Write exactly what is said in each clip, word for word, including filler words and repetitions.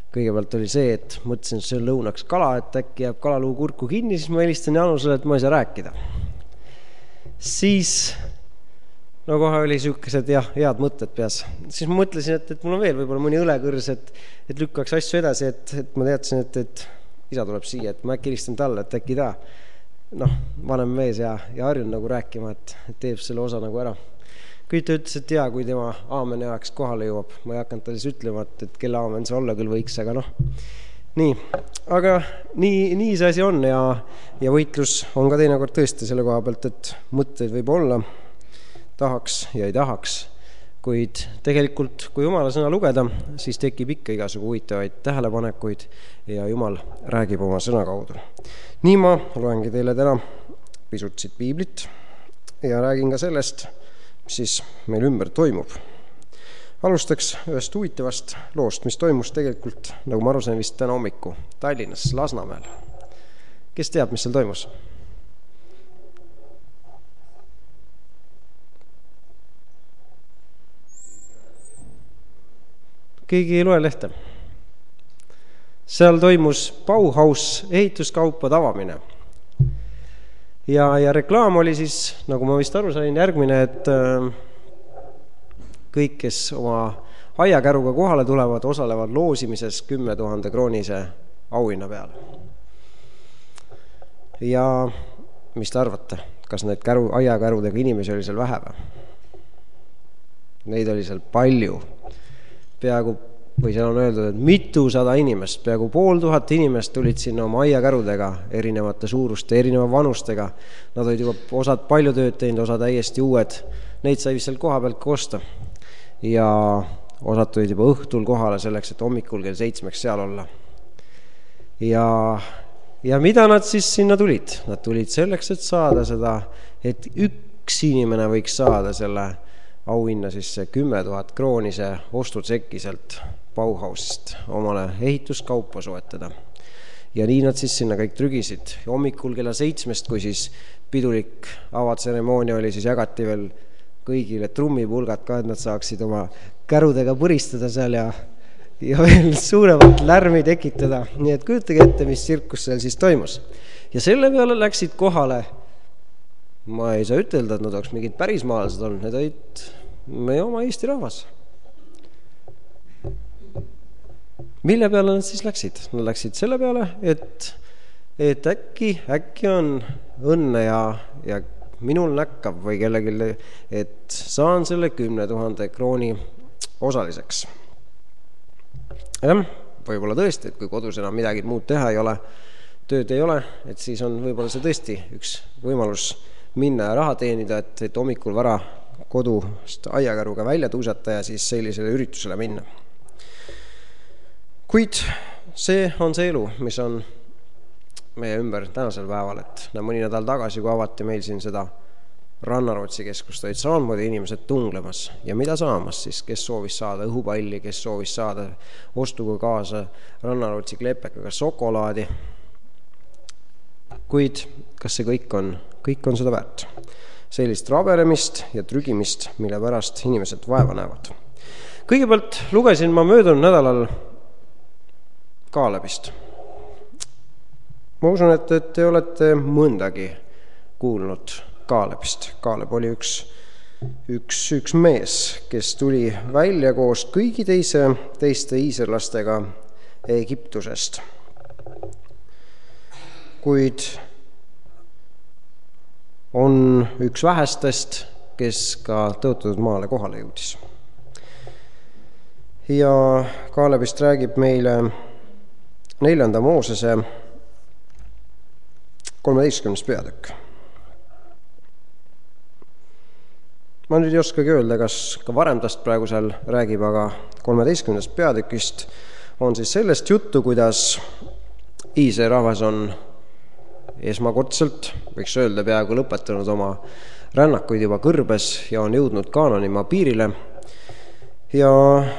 kõigepealt oli see, et mõtlesin, et see on lõunaks kala, et äkki jääb kalaluu kurku kinni, siis ma helistan Janusele, et ma ei saa rääkida. Siis, no kohe oli siukesed jah, head mõtted peas. Siis ma mõtlesin, et, et mul on veel võib-olla mõni õlekõrs, et, et lükkaks asju edasi, et, et ma teadsin, et, et isa tuleb siia, et ma äkki helistan talle, et äkki ta, noh, vanem mees ja, ja harjun nagu rääkima, et, et teeb selle osa nagu ära. Kui ta ütles, et jaa, kui tema aameni ajaks kohale jõuab, ma ei hakanud talle ütlema, et, et kelle aamen see olla küll võiks, aga noh, nii. Aga nii, nii see asi on ja, ja võitlus on ka teinekord tõesti selle koha pealt, et mõtteid võib olla, tahaks ja ei tahaks, kuid tegelikult, kui Jumala sõna lugeda, siis tekib ikka igasugu huvitavaid tähelepanekuid ja Jumal räägib oma sõna kaudu. Nii ma loengi teile täna pisut siit piiblit ja räägin ka sellest, mis siis meil ümber toimub. Alustaks ühest huvitavast loost, mis toimus tegelikult, nagu ma aru sain vist täna hommiku, Tallinnas, Lasnamäel. Kes teab, mis seal toimus? Keegi ei loe lehte. Seal toimus Bauhaus ehituskaupade avamine. Ja, ja reklaam oli siis, nagu ma vist aru sain, järgmine, et kõik, kes oma aiakäruga kohale tulevad, osalevad loosimises kümme tuhande kroonise auhinna peale. Ja mis te arvate, kas need käru, aiakärudega inimesi oli seal vähe või? Neid oli seal palju. Peaaegu, või seal on öeldud, et mitusada inimest, peaaegu pool tuhat inimest tulid sinna oma aiakärudega erinevate suuruste, erineva vanustega. Nad olid juba osad palju tööd teinud, osa täiesti uued. Neid sai vist seal koha pealt kosta. Ja osad tulid juba õhtul kohale selleks, et hommikul kell seitsmeks seal olla. Ja, ja mida nad siis sinna tulid? Nad tulid selleks, et saada seda, et üks inimene võiks saada selle auhinna siis see kümme tuhat kroonise ostutsekkiselt Bauhausist omale ehituskaupa soetada. Ja nii nad siis sinna kõik trügisid. Ja hommikul kella seitsmest, kui siis pidulik avatseremoonia oli, siis jagati veel kõigile trummipulgad ka, et nad saaksid oma kärudega põristada seal ja, ja veel suuremat lärmi tekitada. Nii et kujutage ette, mis tsirkus seal siis toimus. Ja selle peale läksid kohale, ma ei saa ütelda, et nad oleks mingid pärismaalased olnud, need olid meie oma Eesti rahvas. Mille peale nad siis läksid? Nad läksid selle peale, et, et äkki, äkki on õnne ja, ja minul näkkab või kellegi, et saan selle kümne tuhande krooni osaliseks. jah, võib-olla tõesti, et kui kodus enam midagi muud teha ei ole, tööd ei ole, et siis on võib-olla see tõesti üks võimalus minna ja raha teenida, et, et hommikul vara kodust aiakäruga välja tuusata ja siis sellisele üritusele minna. Kuid see on see elu, mis on meie ümber tänasel päeval, et mõni nädal tagasi, kui avati meil siin seda Rannarootsi keskust, olid samamoodi inimesed tunglemas ja mida saamas siis, kes soovis saada õhupalli, kes soovis saada ostuga kaasa Rannarootsi klepekaga sokolaadi. Kuid kas see kõik on, kõik on seda väärt? Sellist rabelemist ja trügimist, mille pärast inimesed vaeva näevad. Kõigepealt lugesin ma möödunud nädalal Kaalebist. Ma usun, et, et te olete mõndagi kuulnud Kaalebist. Kaaleb oli üks, üks, üks mees, kes tuli välja koos kõigi teise, teiste iisrlastega Egiptusest. Kuid on üks vähestest, kes ka tõotatud maale kohale jõudis. Ja Kaalebist räägib meile neljanda Moosese kolmeteistkümnes peatükk. Ma nüüd ei oskagi öelda, kas ka varem tast praegu seal räägib, aga kolmeteistkümnes peatükist on siis sellest juttu, kuidas Iisraeli rahvas on esmakordselt, võiks öelda, peaaegu lõpetanud oma rännakuid juba kõrbes ja on jõudnud Kaananimaa piirile. Ja,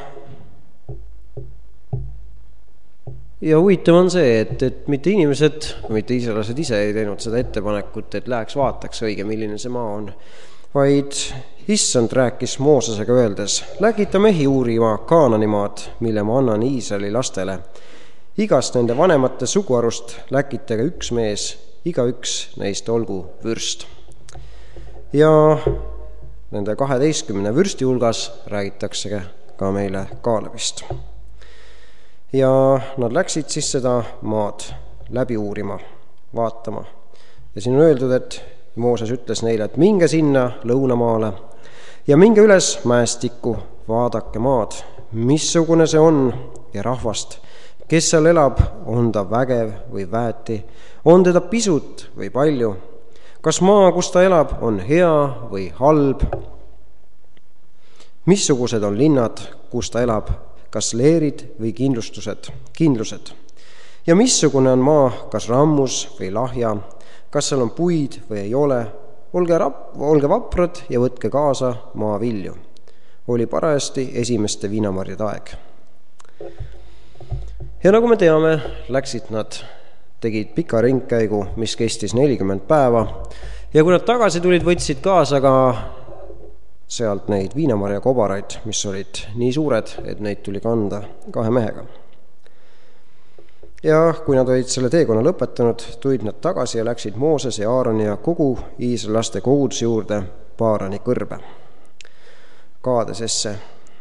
ja huvitav on see, et, et mitte inimesed, mitte iisraelased ise ei teinud seda ettepanekut, et läheks vaataks õige, milline see maa on, vaid issand rääkis Moosesega öeldes: läkita mehi uurima Kaananimaad, mille ma annan Iisraeli lastele. Igast nende vanemate suguarust läkitage üks mees, igaüks neist olgu vürst. Ja nende kaheteistkümne vürsti hulgas räägitakse ka meile Kaalebist. Ja nad läksid siis seda maad läbi uurima, vaatama. Ja siin on öeldud, et Mooses ütles neile, et minge sinna lõunamaale ja minge üles mäestikku, vaadake maad, missugune see on ja rahvast, kes seal elab, on ta vägev või väeti, on teda pisut või palju, kas maa, kus ta elab, on hea või halb, missugused on linnad, kus ta elab, kas leerid või kindlustused, kindlused, ja missugune on maa, kas rammus või lahja, kas seal on puid või ei ole, olge, rap, olge vaprad ja võtke kaasa maa vilju. Oli parajasti esimeste viinamarjade aeg. Ja nagu me teame, läksid nad, tegid pika ringkäigu, mis kestis nelikümmend päeva, ja kui nad tagasi tulid, võtsid kaasa ka sealt neid viinamarja kobaraid, mis olid nii suured, et neid tuli kanda kahe mehega. Ja kui nad olid selle teekonna lõpetanud, tulid nad tagasi ja läksid Mooses ja Aaroni ja kogu Iisraeli laste koguduse juurde Paarani kõrbe, Kaadesesse.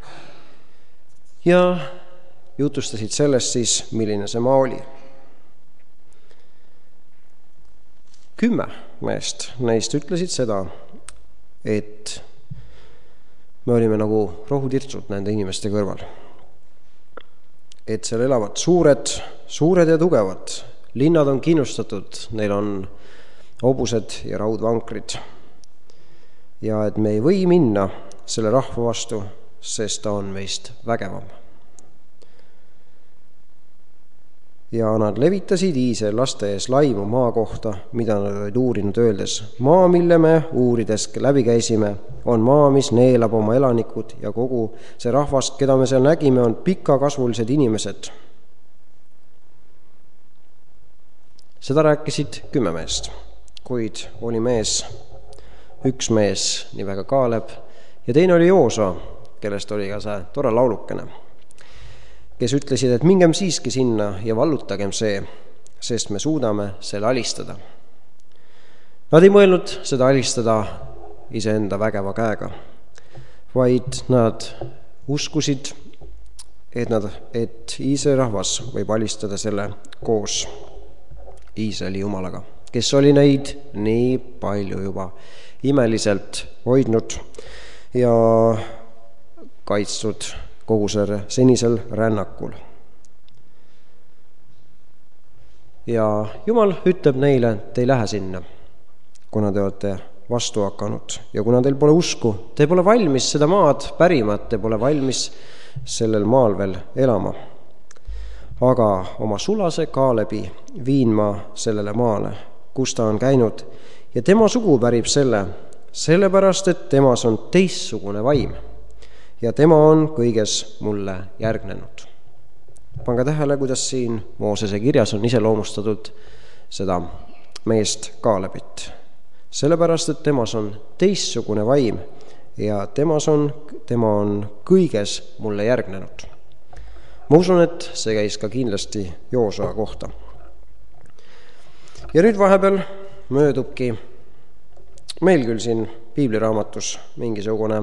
Ja jutustasid sellest siis, milline see maa oli. Kümme meest neist ütlesid seda, et me olime nagu rohutirtsud nende inimeste kõrval. Et seal elavad suured, suured ja tugevad. Linnad on kindlustatud, neil on hobused ja raudvankrid. Ja et me ei või minna selle rahva vastu, sest ta on meist vägevam. Ja nad levitasid Iisraeli laste ees laimu maa kohta, mida nad olid uurinud öeldes: maa, mille me uurides läbi käisime, on maa, mis neelab oma elanikud ja kogu see rahvas, keda me seal nägime, on pikakasvulised inimesed. Seda rääkisid kümme meest, kuid oli mees, üks mees, nimega Kaaleb, ja teine oli Joosa, kellest oli ka see tore laulukene, kes ütlesid, et mingem siiski sinna ja vallutagem see, sest me suudame selle alistada. Nad ei mõelnud seda alistada iseenda vägeva käega, vaid nad uskusid, et, nad, et Iisraeli rahvas võib alistada selle koos Iisraeli Jumalaga, kes oli neid nii palju juba imeliselt hoidnud ja kaitstud kogu selle senisel rännakul. Ja Jumal ütleb neile, et te ei lähe sinna, kuna te olete vastu hakanud ja kuna teil pole usku, te pole valmis seda maad pärima, te pole valmis sellel maal veel elama. Aga oma sulase Kaalebi viin ma sellele maale, kus ta on käinud, ja tema sugu pärib selle, sellepärast, et temas on teistsugune vaim ja tema on kõiges mulle järgnenud. Pange tähele, kuidas siin Moosese kirjas on iseloomustatud seda meest Kaalebit. Sellepärast, et temas on teistsugune vaim ja temas on, tema on kõiges mulle järgnenud. Ma usun, et see käis ka kindlasti Joosa kohta. Ja nüüd vahepeal möödubki meil küll siin piibliraamatus mingisugune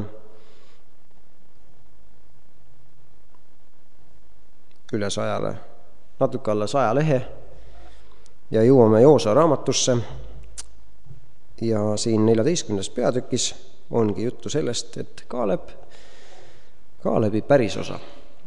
üle sajale, natuke alla saja lehe ja jõuame Joosa raamatusse ja siin neljateistkümnes peatükis ongi juttu sellest, et Kaaleb, Kaalebi pärisosa.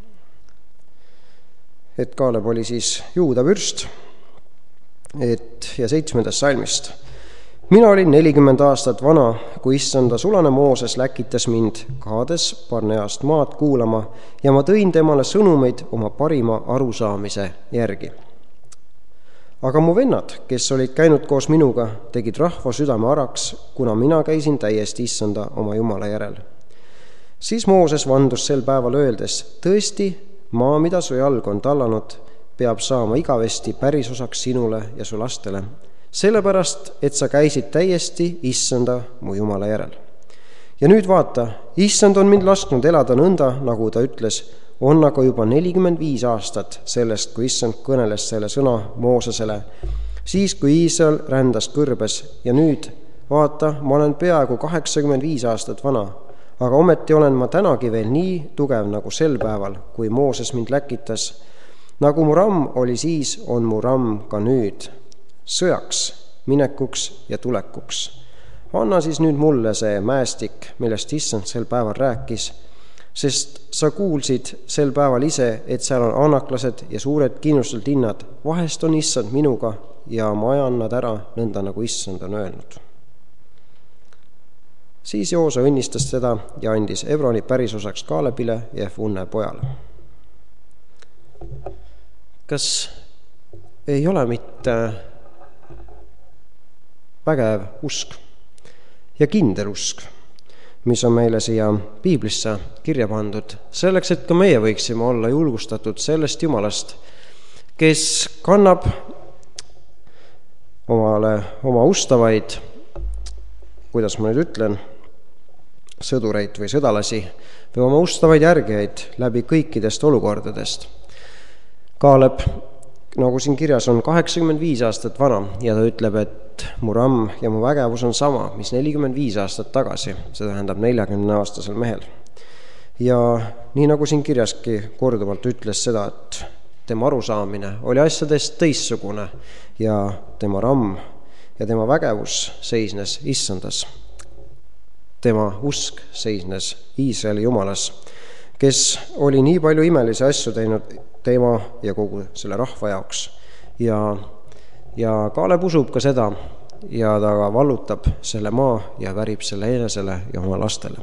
Et Kaaleb oli siis Juuda vürst, et ja seitsmendast salmist. Mina olin nelikümmend aastat vana, kui issanda sulane Mooses läkitas mind Kaades Barneast maad kuulama ja ma tõin temale sõnumeid oma parima arusaamise järgi. Aga mu vennad, kes olid käinud koos minuga, tegid rahva südame araks, kuna mina käisin täiesti issanda oma Jumala järel. Siis Mooses vandus sel päeval öeldes: tõesti, maa, mida su jalg on tallanud, peab saama igavesti pärisosaks sinule ja su lastele, sellepärast, et sa käisid täiesti issanda mu Jumala järel. Ja nüüd vaata, issand on mind lasknud elada nõnda, nagu ta ütles, on aga juba nelikümmend viis aastat sellest, kui issand kõneles selle sõna Moosesele, siis kui Iisrael rändas kõrbes ja nüüd, vaata, ma olen peaaegu kaheksakümmend viis aastat vana, aga ometi olen ma tänagi veel nii tugev nagu sel päeval, kui Mooses mind läkitas. Nagu mu ramm oli siis, on mu ramm ka nüüd, sõjaks, minekuks ja tulekuks. Anna siis nüüd mulle see mäestik, millest issand sel päeval rääkis, sest sa kuulsid sel päeval ise, et seal on annaklased ja suured kinnustatud linnad. Vahest on issand minuga ja ma ajan nad ära nõnda, nagu issand on öelnud. Siis Joose õnnistas seda ja andis Ebroni pärisosaks Kaalebile ja Jefunne pojale. Kas ei ole mitte vägev usk ja kindel usk, mis on meile siia piiblisse kirja pandud, selleks, et ka meie võiksime olla julgustatud sellest Jumalast, kes kannab omale oma ustavaid, kuidas ma nüüd ütlen, sõdureid või sõdalasi või oma ustavaid järgijaid läbi kõikidest olukordadest. Kaaleb, nagu siin kirjas on, kaheksakümmend viis aastat vana ja ta ütleb, et mu ramm ja mu vägevus on sama, mis nelikümmend viis aastat tagasi, see tähendab neljakümne aastasel mehel. Ja nii nagu siin kirjaski korduvalt ütles seda, et tema arusaamine oli asjadest teissugune ja tema ramm ja tema vägevus seisnes issandas. Tema usk seisnes Iisraeli Jumalas, kes oli nii palju imelisi asju teinud tema ja kogu selle rahva jaoks. Ja, ja Kaaleb usub ka seda ja ta vallutab selle maa ja värib selle enesele ja oma lastele.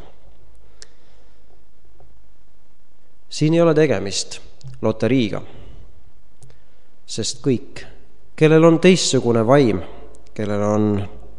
Siin ei ole tegemist loteriiga, sest kõik, kellel on teissugune vaim, kellel on,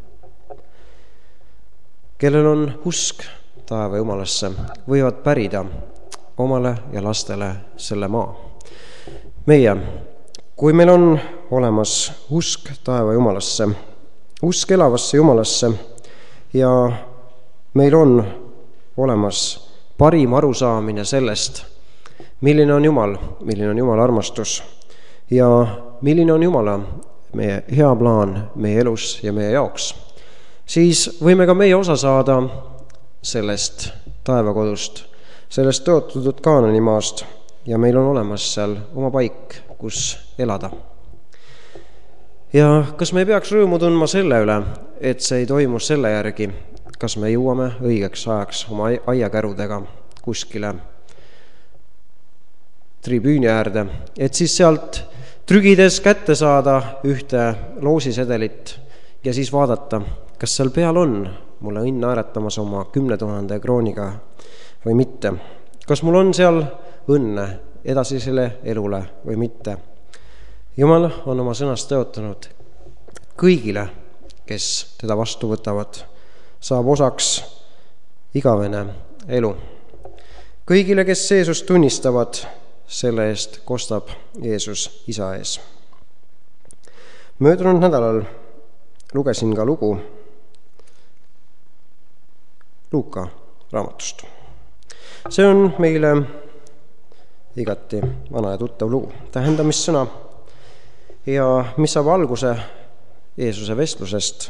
kellel on usk taeva Jumalasse, võivad pärida omale ja lastele selle maa. Meie, kui meil on olemas usk taeva Jumalasse, usk elavasse Jumalasse ja meil on olemas parim arusaamine sellest, milline on Jumal, milline on Jumala armastus ja milline on Jumala meie hea plaan meie elus ja meie jaoks, siis võime ka meie osa saada sellest taevakodust, sellest tõotatud Kaananimaast ja meil on olemas seal oma paik, kus elada. Ja kas me ei peaks rõõmu tundma selle üle, et see ei toimu selle järgi, kas me jõuame õigeks ajaks oma aiakärudega kuskile tribüüni äärde, et siis sealt trügides kätte saada ühte loosisedelit ja siis vaadata, kas seal peal on mulle õnn naeratamas oma kümne tuhande krooniga või mitte. Kas mul on seal õnne edasisele elule või mitte. Jumal on oma sõnast tõotanud kõigile, kes teda vastu võtavad, saab osaks igavene elu. Kõigile, kes Jeesust tunnistavad, selle eest kostab Jeesus isa ees. Möödunud nädalal lugesin ka lugu Luuka raamatust. See on meile igati vana ja tuttav lugu, tähendamissõna ja mis saab alguse Jeesuse vestlusest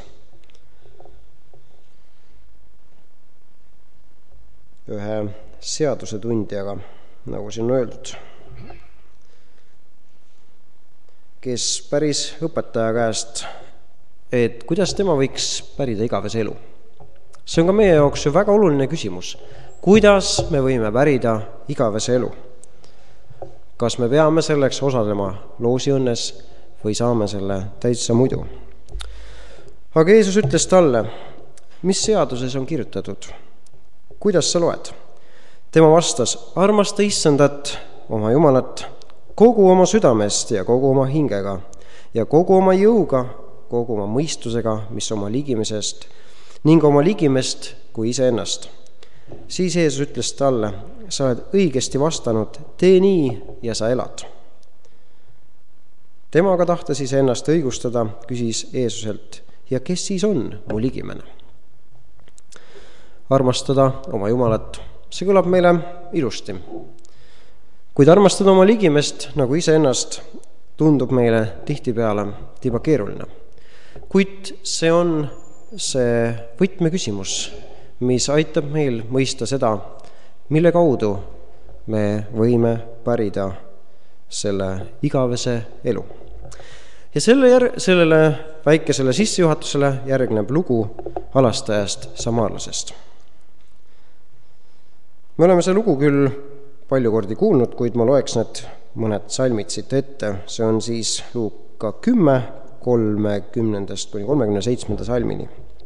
ühe seadusetundjaga, nagu siin on öeldud, kes päris õpetaja käest, et kuidas tema võiks pärida igavese elu. See on ka meie jaoks ju väga oluline küsimus. Kuidas me võime pärida igavese elu? Kas me peame selleks osalema loosiõnnes või saame selle täitsa muidu? Aga Jeesus ütles talle, mis seaduses on kirjutatud? Kuidas sa loed? Tema vastas, armasta issandat, oma Jumalat, kogu oma südamest ja kogu oma hingega ja kogu oma jõuga, kogu oma mõistusega, mis oma ligimisest ning oma ligimest kui iseennast. Siis Jeesus ütles talle, sa oled õigesti vastanud, tee nii ja sa elad. Temaga tahtes iseennast õigustada, küsis Jeesuselt, ja kes siis on mu ligimene? armastada oma Jumalat. See kõlab meile ilusti. Kuid armastada oma ligimest nagu iseennast tundub meile tihtipeale tiba keeruline. Kuid see on see võtmeküsimus, mis aitab meil mõista seda, mille kaudu me võime pärida selle igavese elu. Ja selle jär- sellele väikesele sissejuhatusele järgneb lugu halastajast samaarlasest. Me oleme see lugu küll palju kordi kuulnud, kuid ma loeks need mõned salmid siit ette. See on siis Luuka kümme, kolmekümnendast kuni kolmekümne seitsmenda salmini.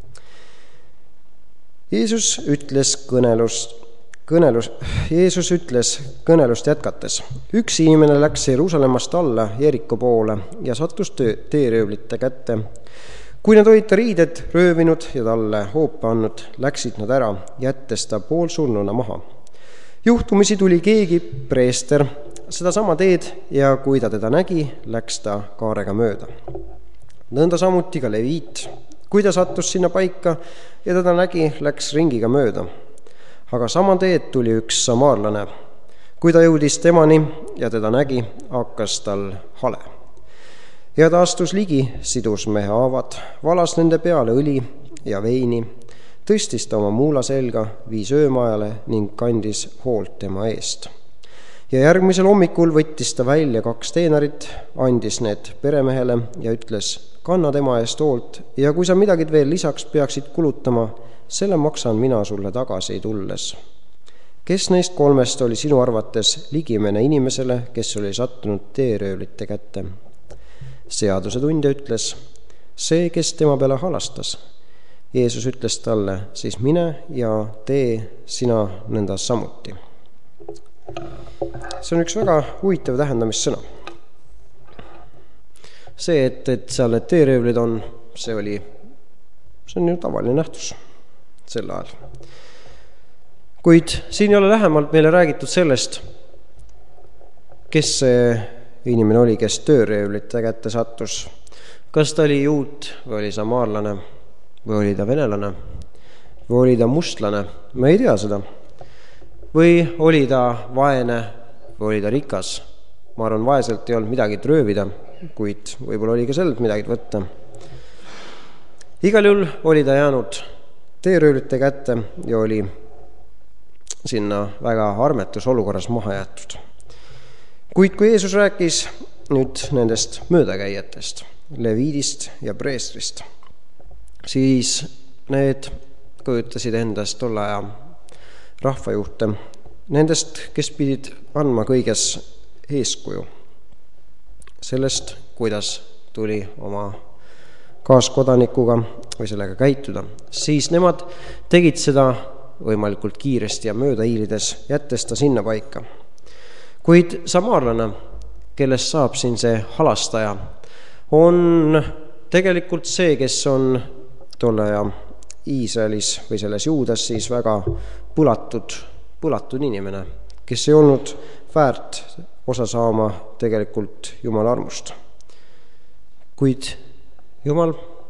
Jeesus ütles kõnelust, kõnelus, Jeesus ütles kõnelust jätkates. Üks inimene läks Jeruusalemmast alla Jeriko poole ja sattus teeröövlite kätte. Kui nad olid ta riided röövinud ja talle hoope andnud, läksid nad ära, jättes ta poolsurnuna maha. Juhtumisi tuli keegi preester seda sama teed ja kui ta teda nägi, läks ta kaarega mööda. Nõnda samuti ka leviit. Kui ta sattus sinna paika ja teda nägi, läks ringiga mööda. Aga sama teed tuli üks samaarlane. Kui ta jõudis temani ja teda nägi, hakkas tal hale. Ja ta astus ligi, sidus mehe haavad, valas nende peale õli ja veini, tõstis ta oma muula selga, viis öömajale ning kandis hoolt tema eest. Ja järgmisel hommikul võttis ta välja kaks teenarit, andis need peremehele ja ütles, kanna tema eest hoolt ja kui sa midagi veel lisaks peaksid kulutama, selle maksan mina sulle tagasi tulles. Kes neist kolmest oli sinu arvates ligimene inimesele, kes oli sattunud teeröövlite kätte? Seaduse tundja ütles, see, kes tema peale halastas. Jeesus ütles talle, siis mine ja tee sina nõnda samuti. See on üks väga huvitav tähendamissõna. See, et, et seal need teeröövlid on, see oli, see on ju tavaline nähtus sel ajal. Kuid siin ei ole lähemalt meile räägitud sellest, kes see inimene oli, kes teeröövlite kätte sattus. Kas ta oli juut või oli samaarlane või oli ta venelane või oli ta mustlane, ma ei tea seda. Või oli ta vaene või oli ta rikas. Ma arvan, vaeselt ei olnud midagi röövida, kuid võib-olla oli ka sellelt midagi võtta. Igal juhul oli ta jäänud teeröövlite kätte ja oli sinna väga armetus olukorras maha jäetud. Kuid kui Jeesus rääkis nüüd nendest möödakäijatest, leviidist ja preestrist, siis need kujutasid endast tolle aja rahvajuhte, nendest, kes pidid andma kõiges eeskuju sellest, kuidas tuli oma kaaskodanikuga või sellega käituda. Siis nemad tegid seda võimalikult kiiresti ja mööda hiilides, jättes ta sinna paika. Kuid samaarlane, kellest saab siin see halastaja, on tegelikult see, kes on tolle aja Iisraelis või selles Juudas siis väga põlatud, põlatud inimene, kes ei olnud väärt osa saama tegelikult Jumala armust. Kuid Jumal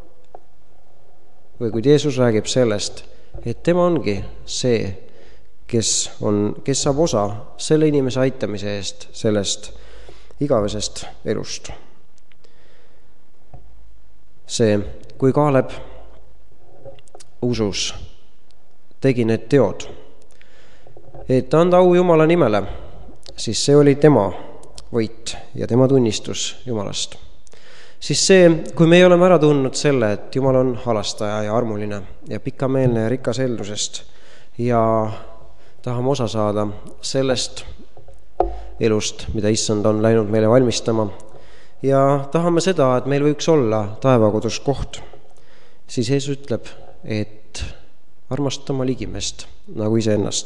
või kuid Jeesus räägib sellest, et tema ongi see, kes, on, kes saab osa selle inimese aitamise eest sellest igavesest elust. See, kui Kaaleb usus tegi need teod, et anda au Jumala nimele, siis see oli tema võit ja tema tunnistus Jumalast. Siis see, kui me oleme ära tundnud selle, et Jumal on halastaja ja armuline ja pikameelne ja rikas heldusest ja tahame osa saada sellest elust, mida Issand on läinud meile valmistama ja tahame seda, et meil võiks olla taevakodus koht, siis Jeesus ütleb, et armastama ligimest nagu iseennast.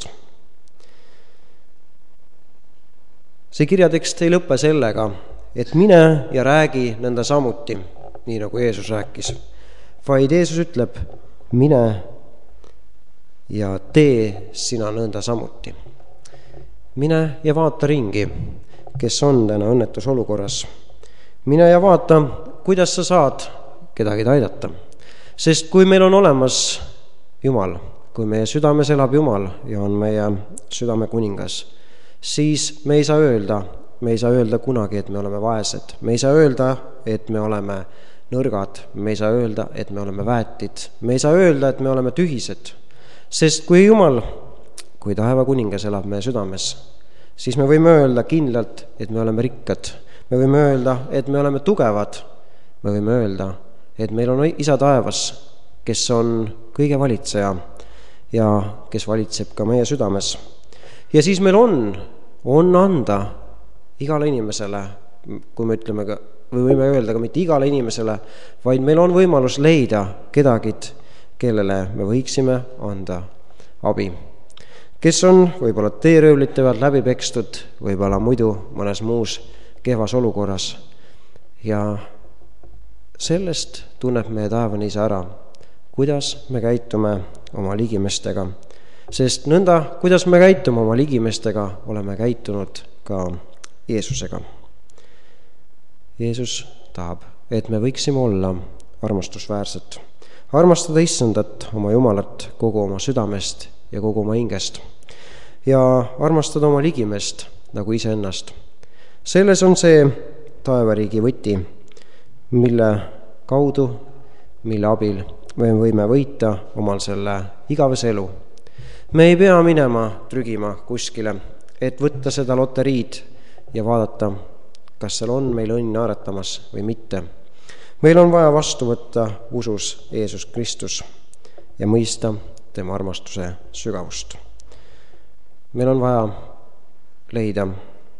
See kirjatekst ei lõppe sellega, et mine ja räägi nõnda samuti, nii nagu Jeesus rääkis, vaid Jeesus ütleb, mine ja tee sina nõnda samuti. Mine ja vaata ringi, kes on täna õnnetus olukorras. Mine ja vaata, kuidas sa saad kedagi aidata. Sest kui meil on olemas Jumal, kui meie südames elab Jumal ja on meie südame kuningas, siis me ei saa öelda, me ei saa öelda kunagi, et me oleme vaesed. Me ei saa öelda, et me oleme nõrgad. Me ei saa öelda, et me oleme väetid. Me ei saa öelda, et me oleme tühised. Sest kui Jumal, kui taeva kuningas elab meie südames, siis me võime öelda kindlalt, et me oleme rikkad. Me võime öelda, et me oleme tugevad. Me võime öelda, et meil on isa taevas, kes on kõige valitseja ja kes valitseb ka meie südames. Ja siis meil on, on anda igale inimesele, kui me ütleme, või võime öelda ka mitte igale inimesele, vaid meil on võimalus leida kedagid, kellele me võiksime anda abi. Kes on võib-olla teeröövlite pealt läbi pekstud, võib-olla muidu mõnes muus kehvas olukorras. Ja sellest tunneb meie taevane isa ära, kuidas me käitume oma ligimestega. Sest nõnda, kuidas me käitume oma ligimestega, oleme käitunud ka Jeesusega. Jeesus tahab, et me võiksime olla armastusväärsed. Armastada issandat, oma Jumalat, kogu oma südamest ja kogu oma hingest. Ja armastada oma ligimest nagu iseennast. Selles on see taevariigi võti, mille kaudu, mille abil me võime võita omal selle igavese elu. Me ei pea minema trügima kuskile, et võtta seda loteriid ja vaadata, kas seal on meil õnn naeratamas või mitte. Meil on vaja vastu võtta usus Jeesus Kristus ja mõista tema armastuse sügavust. Meil on vaja leida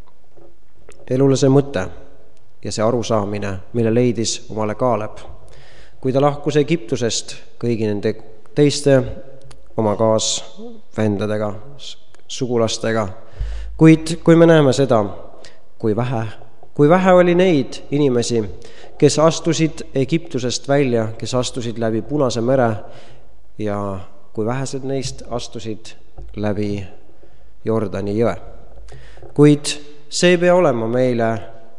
elule see mõte ja see arusaamine, mille leidis omale Kaaleb, kui ta lahkus Egiptusest kõigi nende teiste oma kaasvendadega, sugulastega. Kuid kui me näeme seda, kui vähe, kui vähe oli neid inimesi, kes astusid Egiptusest välja, kes astusid läbi Punase mere ja kui vähesed neist astusid läbi Jordani jõe. Kuid see ei pea olema meile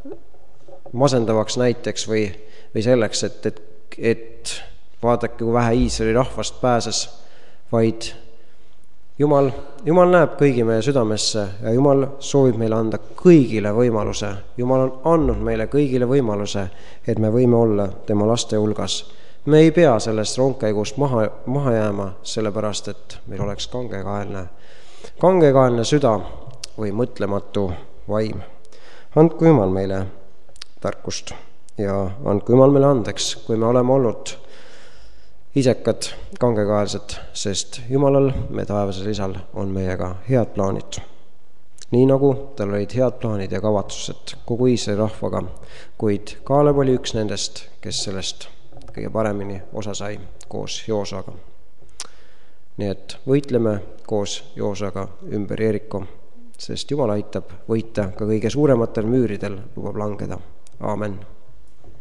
masendavaks näiteks või, või selleks, et, et, et vaadake, kui vähe Iisraeli rahvast pääses, vaid Jumal, Jumal näeb kõigi meie südamesse ja Jumal soovib meile anda kõigile võimaluse. Jumal on andnud meile kõigile võimaluse, et me võime olla tema laste hulgas. Me ei pea sellest rongkäigust maha, maha jääma, sellepärast, et meil oleks kangekaelne, kangekaelne süda või mõtlematu vaim. Andku Jumal meile tarkust ja andku Jumal meile andeks, kui me oleme olnud isekad, kangekaelsed, sest Jumalal, me taevasel isal, on meiega head plaanid. Nii nagu tal olid head plaanid ja kavatsused kogu Iisraeli rahvaga, kuid Kaaleb oli üks nendest, kes sellest kõige paremini osa sai koos Joosaga. Nii et võitleme koos Joosaga ümber Jeriko, sest Jumal aitab võita ka kõige suurematel müüridel lubab langeda. Aamen.